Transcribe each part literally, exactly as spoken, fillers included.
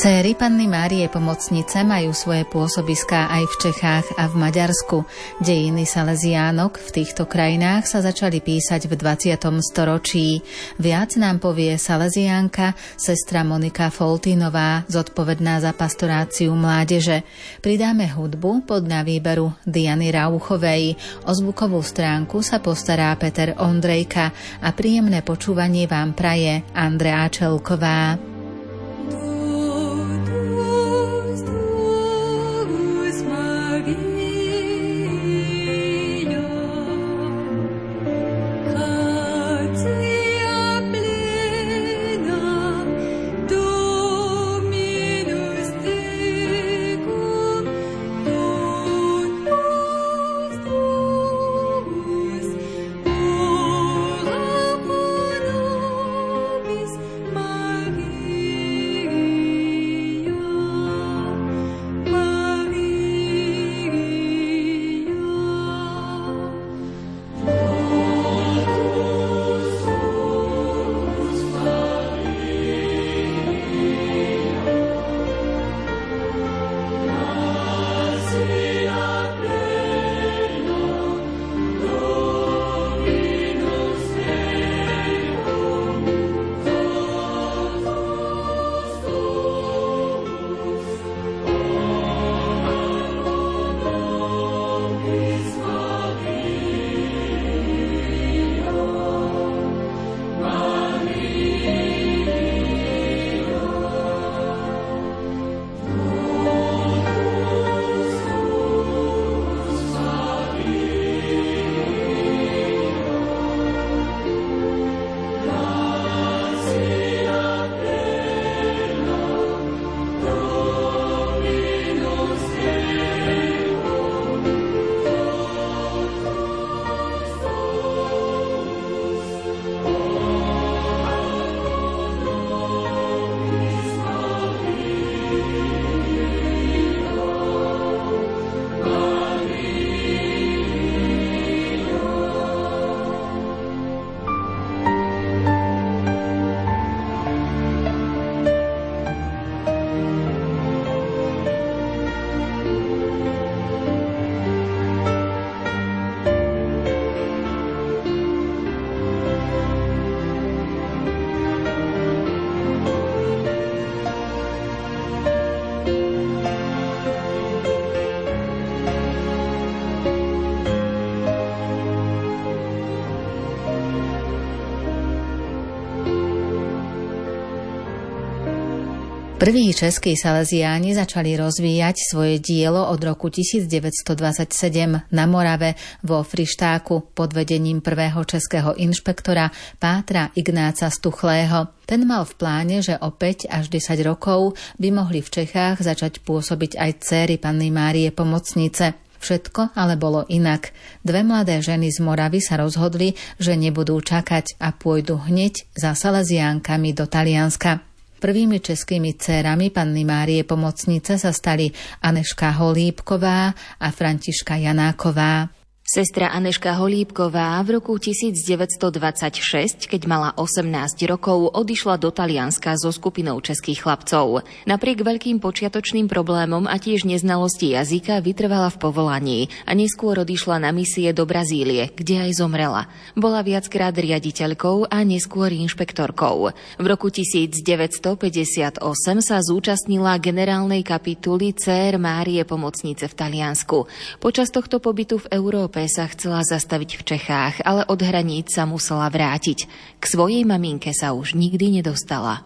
Céry Panny Márie Pomocnice majú svoje pôsobiská aj v Čechách a v Maďarsku. Dejiny Salesiánok v týchto krajinách sa začali písať v dvadsiatom storočí. Viac nám povie salesiánka, sestra Monika Foltínová, zodpovedná za pastoráciu mládeže. Pridáme hudbu podľa výberu Diany Rauchovej. O zvukovú stránku sa postará Peter Ondrejka a príjemné počúvanie vám praje Andrea Čelková. Prví českí salesiáni začali rozvíjať svoje dielo od roku devätnásťstodvadsaťsedem na Morave vo Frištáku pod vedením prvého českého inšpektora pátra Ignáca Stuchlého. Ten mal v pláne, že o päť až desať rokov by mohli v Čechách začať pôsobiť aj céry Panny Márie Pomocnice. Všetko ale bolo inak. Dve mladé ženy z Moravy sa rozhodli, že nebudú čakať a pôjdu hneď za salesiánkami do Talianska. Prvými českými dcérami Panny Márie Pomocnice sa stali Anežka Holíbková a Františka Janáková. Sestra Anežka Holíbková v roku devätnásťstodvadsaťšesť, keď mala osemnásť rokov, odišla do Talianska so skupinou českých chlapcov. Napriek veľkým počiatočným problémom a tiež neznalosti jazyka vytrvala v povolaní a neskôr odišla na misie do Brazílie, kde aj zomrela. Bola viackrát riaditeľkou a neskôr inšpektorkou. V roku devätnásťstopäťdesiatosem sa zúčastnila generálnej kapituly Cér Márie Pomocnice v Taliansku. Počas tohto pobytu v Európe sa chcela zastaviť v Čechách, ale od hraníc sa musela vrátiť. K svojej maminke sa už nikdy nedostala.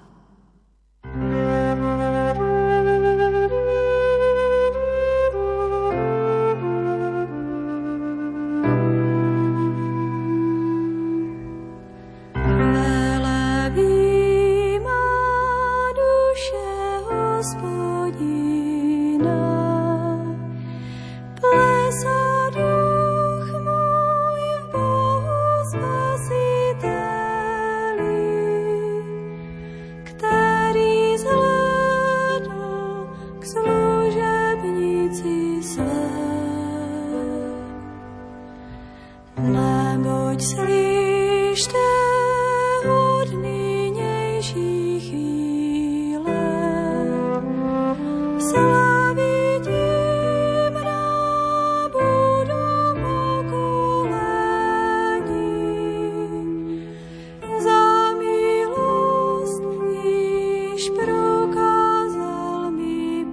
prokázal mi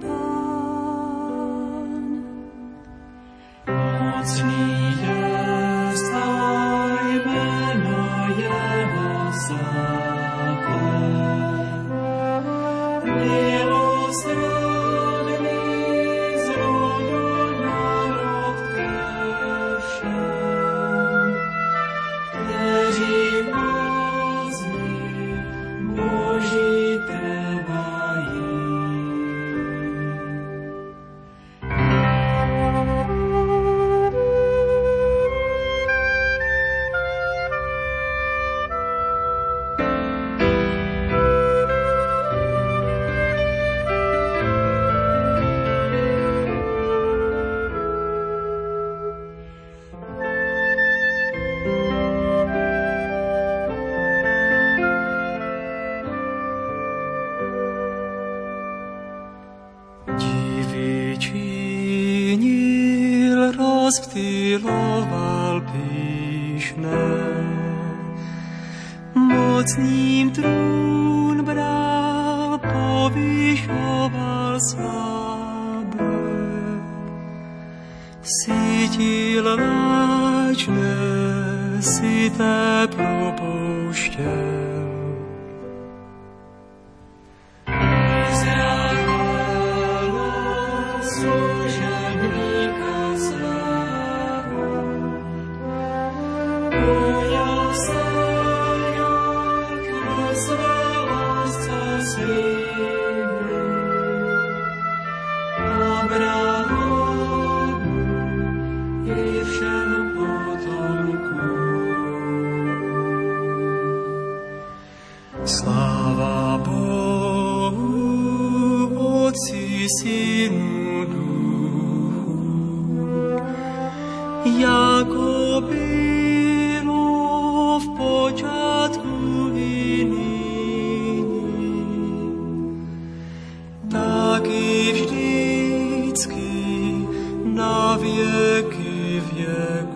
Pán. Mocný jest aj meno Jeho zákon. Milosrdný z rodu národ kršen, kteří pozdní Boží trvají. Divy činil, rozptyloval pyšné, mocným trůn bral, povyšoval slabé, sytil lačné, syté propouštěl. Sláva Bohu, Otci, Synu, Duchu, jako bylo v počátku i nyní, tak i vždycky na věky věku.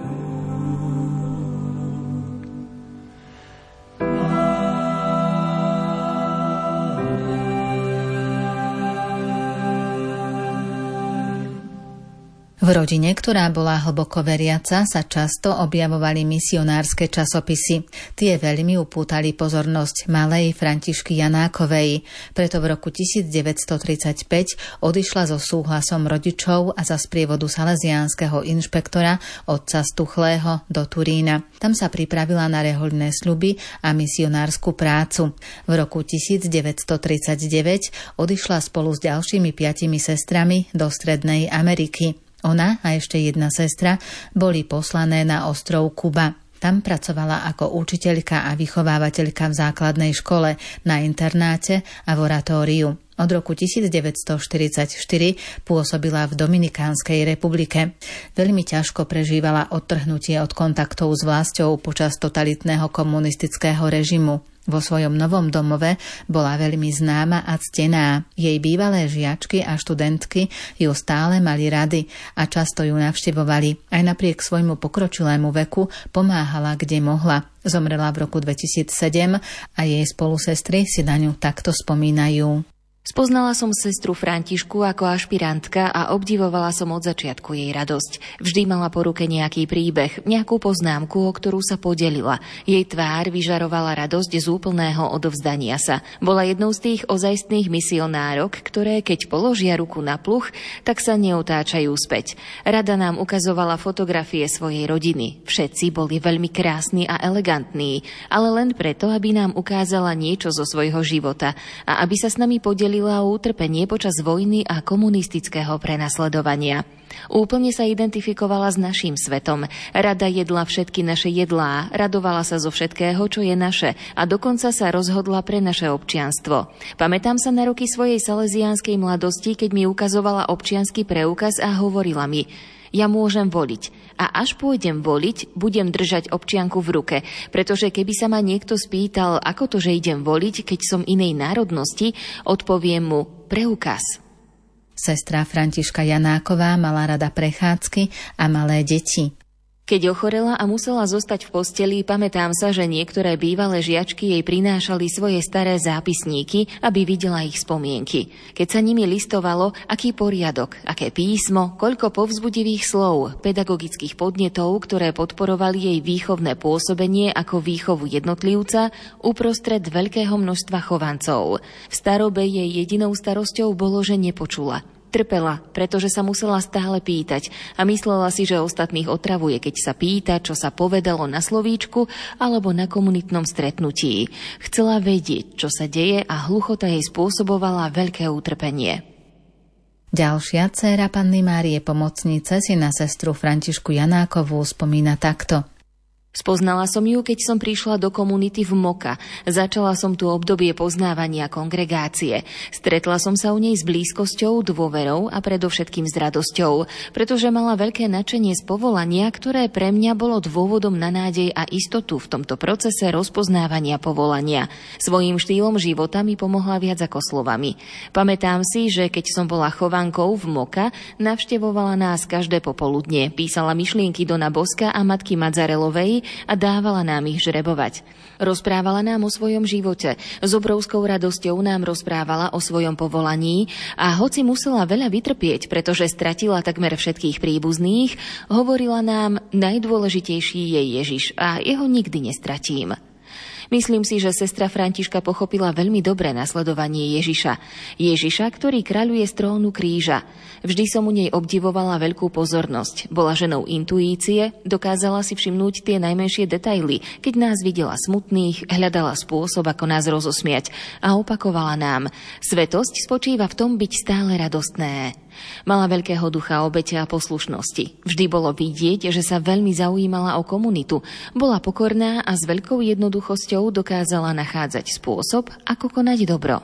V rodine, ktorá bola hlboko veriaca, sa často objavovali misionárske časopisy. Tie veľmi upútali pozornosť malej Františky Janákovej. Preto v roku devätnásťtridsaťpäť odišla so súhlasom rodičov a za sprievodu salesiánskeho inšpektora otca Stuchlého do Turína. Tam sa pripravila na rehoľné sľuby a misionársku prácu. V roku devätnásťtridsaťdeväť odišla spolu s ďalšími piatimi sestrami do Strednej Ameriky. Ona a ešte jedna sestra boli poslané na ostrov Kuba. Tam pracovala ako učiteľka a vychovávateľka v základnej škole, na internáte a v oratóriu. Od roku devätnásťštyridsaťštyri pôsobila v Dominikánskej republike. Veľmi ťažko prežívala odtrhnutie od kontaktov s vlastou počas totalitného komunistického režimu. Vo svojom novom domove bola veľmi známa a ctená. Jej bývalé žiačky a študentky ju stále mali rady a často ju navštevovali. Aj napriek svojmu pokročilému veku pomáhala, kde mohla. Zomrela v roku dvetisícsedem a jej spolusestry si na ňu takto spomínajú. Spoznala som sestru Františku ako ašpirantka a obdivovala som od začiatku jej radosť. Vždy mala po ruke nejaký príbeh, nejakú poznámku, o ktorú sa podelila. Jej tvár vyžarovala radosť z úplného odovzdania sa. Bola jednou z tých ozajstných misionárok, ktoré keď položia ruku na pluh, tak sa neotáčajú späť. Rada nám ukazovala fotografie svojej rodiny. Všetci boli veľmi krásni a elegantní, ale len preto, aby nám ukázala niečo zo svojho života a aby sa s nami podelila o utrpenie počas vojny a komunistického prenasledovania. Úplne sa identifikovala s naším svetom. Rada jedla všetky naše jedlá, radovala sa zo všetkého, čo je naše a dokonca sa rozhodla pre naše občianstvo. Pamätám sa na roky svojej salesiánskej mladosti, keď mi ukazovala občiansky preukaz a hovorila mi: ja môžem voliť. A až pôjdem voliť, budem držať občianku v ruke, pretože keby sa ma niekto spýtal, ako to, že idem voliť, keď som inej národnosti, odpoviem mu preukaz. Sestra Františka Janáková mala rada prechádzky a malé deti. Keď ochorela a musela zostať v posteli, pamätám sa, že niektoré bývalé žiačky jej prinášali svoje staré zápisníky, aby videla ich spomienky. Keď sa nimi listovalo, aký poriadok, aké písmo, koľko povzbudivých slov, pedagogických podnetov, ktoré podporovali jej výchovné pôsobenie ako výchovu jednotlivca uprostred veľkého množstva chovancov. V starobe jej jedinou starosťou bolo, že nepočula. Trpela, pretože sa musela stále pýtať a myslela si, že ostatných otravuje, keď sa pýta, čo sa povedalo na slovíčku alebo na komunitnom stretnutí. Chcela vedieť, čo sa deje a hluchota jej spôsobovala veľké utrpenie. Ďalšia dcéra panny Márie Pomocnice si na sestru Františku Janákovú spomína takto. Spoznala som ju, keď som prišla do komunity v Moka. Začala som tu obdobie poznávania kongregácie. Stretla som sa u nej s blízkosťou, dôverou a predovšetkým s radosťou, pretože mala veľké nadšenie z povolania, ktoré pre mňa bolo dôvodom na nádej a istotu v tomto procese rozpoznávania povolania. Svojím štýlom života mi pomohla viac ako slovami. Pamätám si, že keď som bola chovankou v Moka, navštevovala nás každé popoludne, písala myšlienky Dona Boska a matky Madzarelovej a dávala nám ich žrebovať. Rozprávala nám o svojom živote. S obrovskou radosťou nám rozprávala o svojom povolaní a hoci musela veľa vytrpieť, pretože stratila takmer všetkých príbuzných, hovorila nám, najdôležitejší je Ježiš a jeho nikdy nestratím. Myslím si, že sestra Františka pochopila veľmi dobre nasledovanie Ježiša. Ježiša, ktorý kráľuje z trónu kríža. Vždy som u nej obdivovala veľkú pozornosť. Bola ženou intuície, dokázala si všimnúť tie najmenšie detaily. Keď nás videla smutných, hľadala spôsob, ako nás rozosmiať a opakovala nám. Svetosť spočíva v tom byť stále radostné. Mala veľkého ducha obete a poslušnosti. Vždy bolo vidieť, že sa veľmi zaujímala o komunitu. Bola pokorná a s veľkou jednoduchosťou dokázala nachádzať spôsob, ako konať dobro.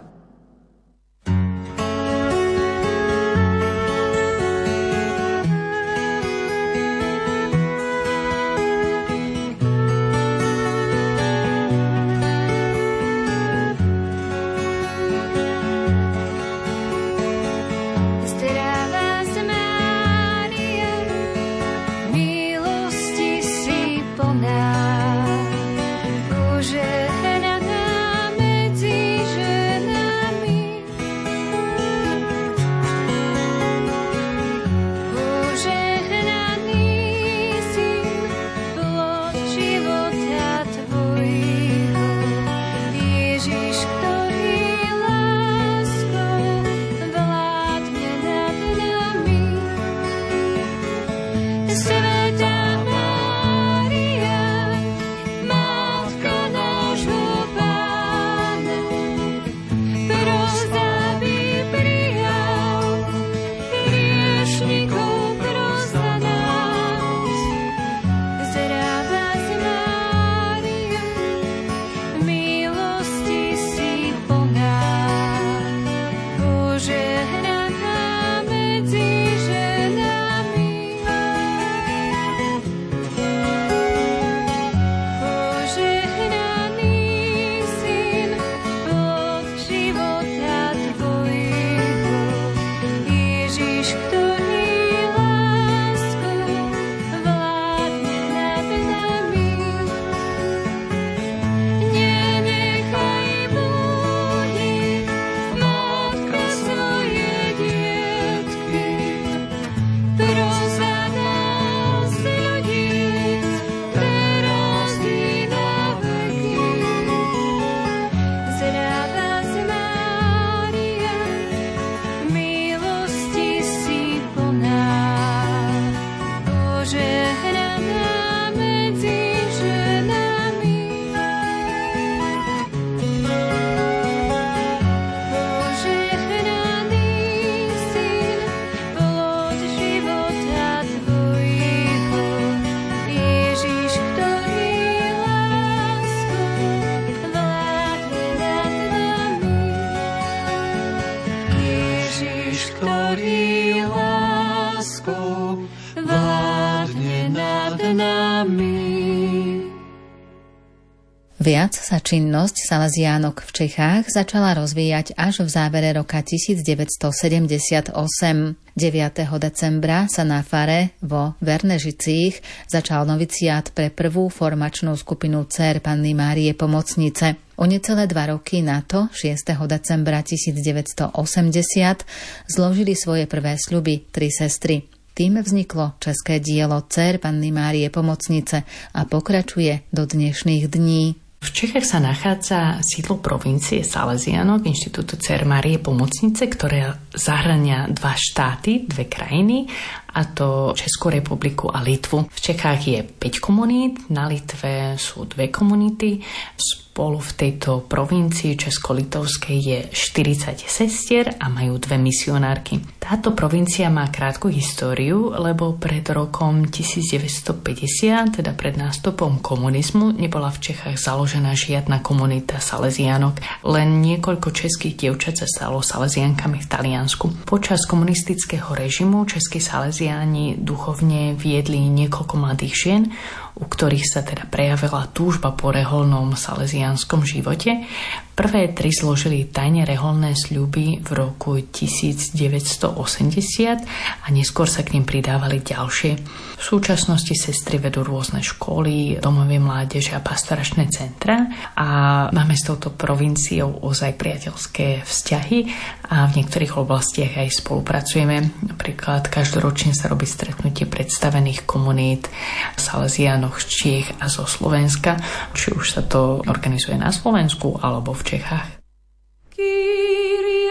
Viac sa činnosť Salesiánok v Čechách začala rozvíjať až v závere roka devätnásťstosedemdesiatosem. deviateho decembra sa na fare vo Vernežicích začal noviciát pre prvú formačnú skupinu dcér Panny Márie Pomocnice. O necelé dva roky na to, šiesteho decembra devätnásťstoosemdesiat, zložili svoje prvé sľuby tri sestry. Tým vzniklo české dielo Dcér Panny Márie Pomocnice a pokračuje do dnešných dní. V Čechách sa nachádza sídlo provincie Salesiánok Inštitútu Dcér Márie Pomocnice, ktoré zahrania dva štáty, dve krajiny, a to Českú republiku a Litvu. V Čechách je päť komunít, na Litve sú dve komunity. Spolu v tejto provincii Česko-Litovskej je štyridsať sestier a majú dve misionárky. Táto provincia má krátku históriu, lebo pred rokom devätnásťstopäťdesiat, teda pred nástupom komunizmu, nebola v Čechách založená žiadna komunita Salesiánok. Len niekoľko českých dievčat sa stalo Salesiánkami v Taliansku. Počas komunistického režimu českí Salesiáni duchovne viedli niekoľko mladých žien, u ktorých sa teda prejavila túžba po reholnom salesiánskom živote. Prvé tri zložili tajne reholné sľuby v roku devätnásťstoosemdesiat a neskôr sa k nim pridávali ďalšie. V súčasnosti sestry vedú rôzne školy, domovy mládeže a pastoračné centra a máme s touto provinciou ozaj priateľské vzťahy a v niektorých oblastiach aj spolupracujeme. Napríklad každoročne sa robí stretnutie predstavených komunít Salesiánok z Čiech a zo Slovenska, či už sa to organizuje na Slovensku alebo v Čechách. Kyrie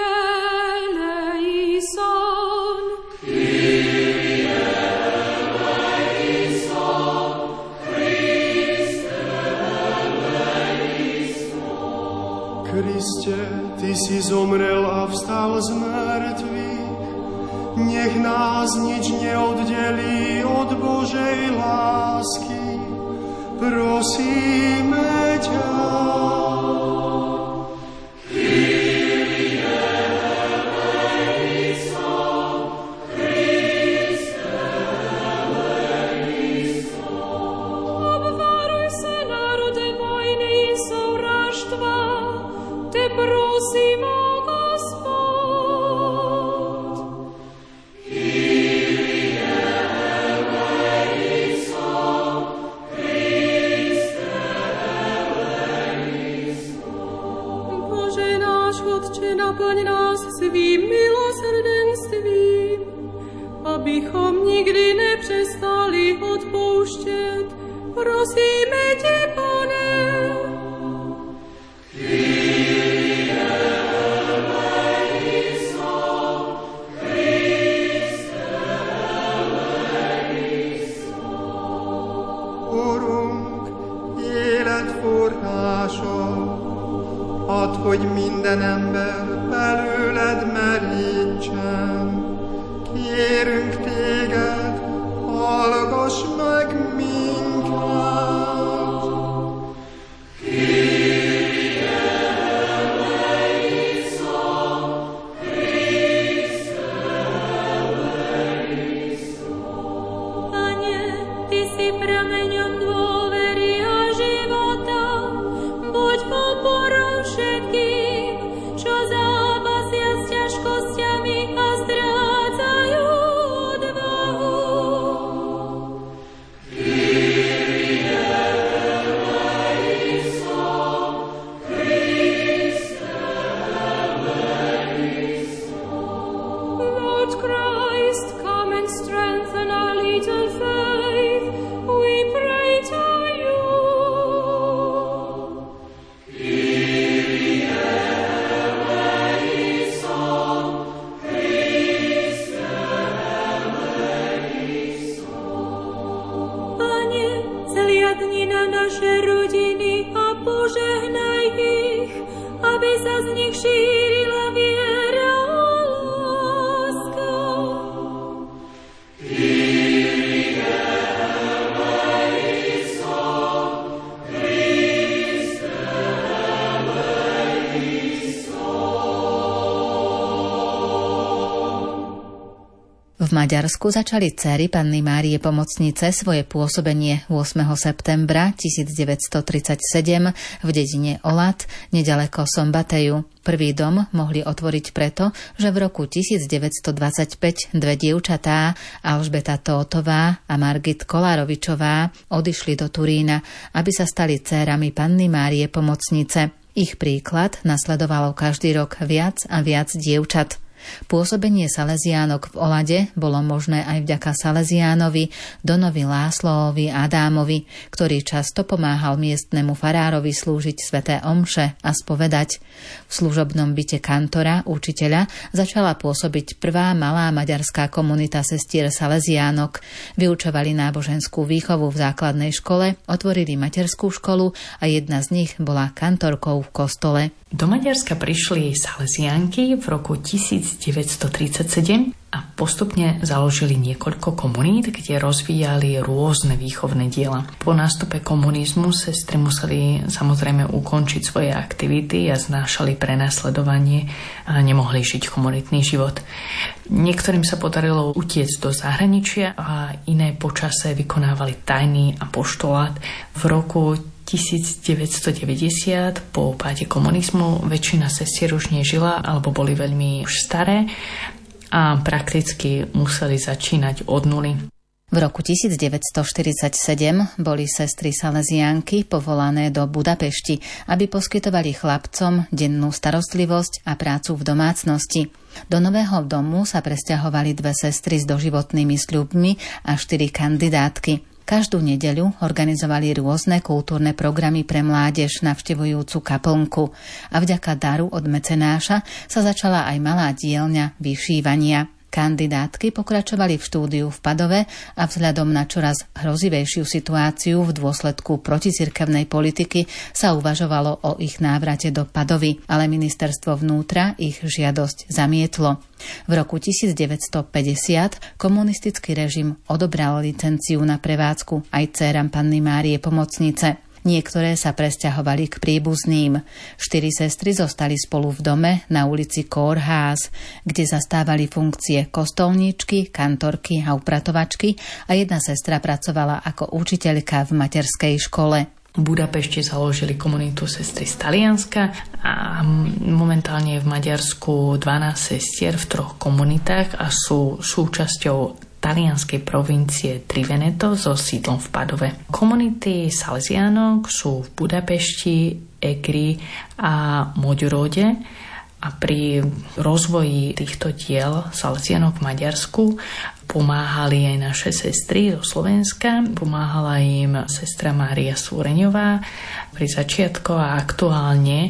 eleison, Kyrie eleison, Christe eleison. Kriste, Ty si zomrel a vstal z mŕtvych, nech nás nič neoddelí od Božej lásky. Prosíme ťa. Naplň nás svým milosrdenstvím, abychom nikdy nepřestali odpouštět. Prosíme tě, Pane. Kyrie eleison, Christe eleison. Urunk, életforrásod, add, hogy minden ember belőled merítsen. Kérünk téged, hallgass meg minket. Kyrie eleison, Christe eleison. Pane, Ty si prameňom dôvery a života, buď oporou všetkým, čo zápasia s ťažkosťami a zdrádzajú odvahu. Kyrie Maďarsku začali dcéry Panny Márie Pomocnice svoje pôsobenie ôsmeho septembra tisícdeväťstotridsaťsedem v dedine Olat, nedaleko Sombateju. Prvý dom mohli otvoriť preto, že v roku tisícdeväťstodvadsaťpäť dve dievčatá, Alžbeta Tótová a Margit Kolárovičová, odišli do Turína, aby sa stali dcérami Panny Márie Pomocnice. Ich príklad nasledovalo každý rok viac a viac dievčat. Pôsobenie Salesiánok v Olade bolo možné aj vďaka Salesiánovi Donovi Lászlóovi Adámovi, ktorý často pomáhal miestnemu farárovi slúžiť sväté omše a spovedať. V služobnom byte kantora, učiteľa, začala pôsobiť prvá malá maďarská komunita sestier Salesiánok. Vyučovali náboženskú výchovu v základnej škole, otvorili materskú školu a jedna z nich bola kantorkou v kostole. Do Maďarska prišli Salesiánky v roku tisícdeväťstotridsaťsedem a postupne založili niekoľko komunít, kde rozvíjali rôzne výchovné diela. Po nástupe komunizmu sestry museli samozrejme ukončiť svoje aktivity a znášali prenasledovanie a nemohli žiť komunitný život. Niektorým sa podarilo utiecť do zahraničia a iné počase vykonávali tajný apoštolát. V roku tisícdeväťstodeväťdesiat po páde komunizmu väčšina sestier už nežila alebo boli veľmi už staré a prakticky museli začínať od nuly. V roku tisícdeväťstoštyridsaťsedem boli sestry Salesiánky povolané do Budapešti, aby poskytovali chlapcom dennú starostlivosť a prácu v domácnosti. Do nového domu sa presťahovali dve sestry s doživotnými sľubmi a štyri kandidátky. Každú nedeľu organizovali rôzne kultúrne programy pre mládež navštevujúcu kaplnku a vďaka daru od mecenáša sa začala aj malá dielňa vyšívania. Kandidátky pokračovali v štúdiu v Padove a vzhľadom na čoraz hrozivejšiu situáciu v dôsledku proticirkevnej politiky sa uvažovalo o ich návrate do Padovy, ale ministerstvo vnútra ich žiadosť zamietlo. V roku tisícdeväťstopäťdesiat komunistický režim odobral licenciu na prevádzku aj dcéram Panny Márie Pomocnice. Niektoré sa presťahovali k príbuzným. Štyri sestry zostali spolu v dome na ulici Kórház, kde zastávali funkcie kostolníčky, kantorky a upratovačky a jedna sestra pracovala ako učiteľka v materskej škole. V Budapešti založili komunitu sestry z Talianska a momentálne je v Maďarsku dvanásť sestier v troch komunitách a sú súčasťou talianskej provincie Triveneto so sídlom v Padove. Komunity Salesiánok sú v Budapešti, Egri a Moďurode a pri rozvoji týchto diel Salesiánok v Maďarsku pomáhali aj naše sestry zo Slovenska. Pomáhala im sestra Mária Súreňová pri začiatku a aktuálne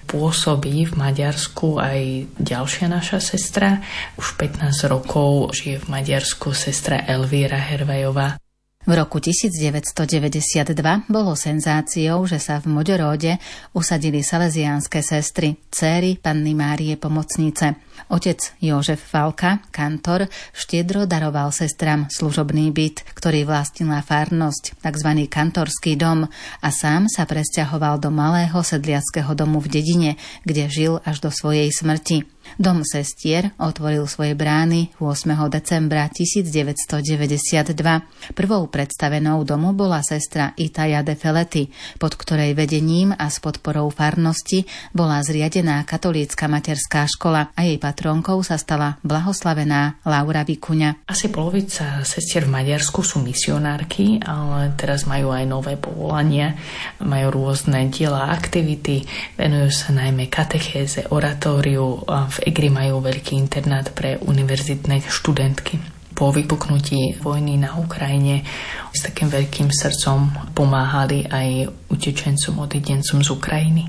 pôsobí v Maďarsku aj ďalšia naša sestra. Už pätnásť rokov žije v Maďarsku sestra Elvíra Hervajová. V roku tisícdeväťstodeväťdesiatdva bolo senzáciou, že sa v Moďoróde usadili salesiánske sestry, dcéry Panny Márie Pomocnice. Otec Jožef Falka, kantor, štiedro daroval sestram služobný byt, ktorý vlastnila farnosť, tzv. Kantorský dom, a sám sa presťahoval do malého sedliackého domu v dedine, kde žil až do svojej smrti. Dom sestier otvoril svoje brány ôsmeho decembra tisícdeväťstodeväťdesiatdva. Prvou predstavenou domu bola sestra Itaja de Feletti, pod ktorej vedením a s podporou farnosti bola zriadená katolícka materská škola a jej patrónkou sa stala blahoslavená Laura Vikuňa. Asi polovica sestier v Maďarsku sú misionárky, ale teraz majú aj nové povolania, majú rôzne diela, aktivity, venujú sa najmä katechéze, oratóriu a v Egri majú veľký internát pre univerzitné študentky. Po vypuknutí vojny na Ukrajine s takým veľkým srdcom pomáhali aj utečencom, odidencom z Ukrajiny.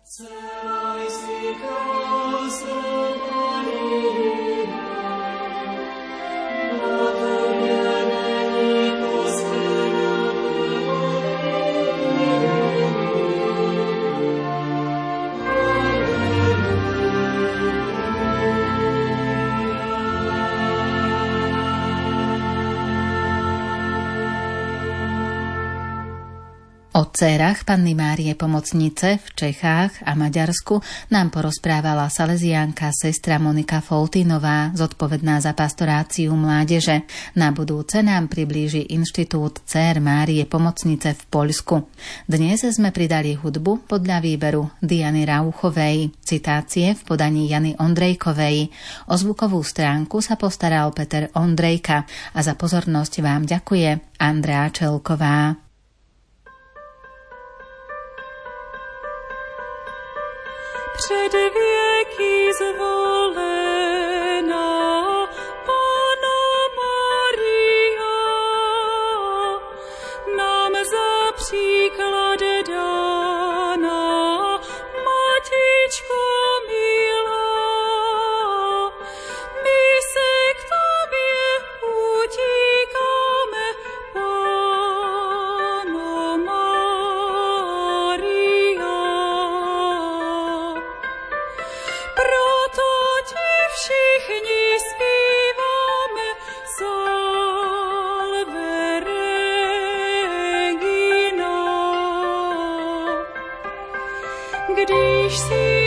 O dcérach Panny Márie Pomocnice v Čechách a Maďarsku nám porozprávala salesiánka sestra Monika Foltínová, zodpovedná za pastoráciu mládeže. Na budúce nám priblíži Inštitút dcér Márie Pomocnice v Poľsku. Dnes sme pridali hudbu podľa výberu Diany Rauchovej, citácie v podaní Jany Ondrejkovej. O zvukovú stránku sa postaral Peter Ondrejka a za pozornosť vám ďakuje Andrea Čelková. Před věky zvolená Panna Maria nám za příklad dána, Matičko milá, my se k tobě utíkáme, Panno Maria. Proto ti všichni zpíváme Salve Regina. Když si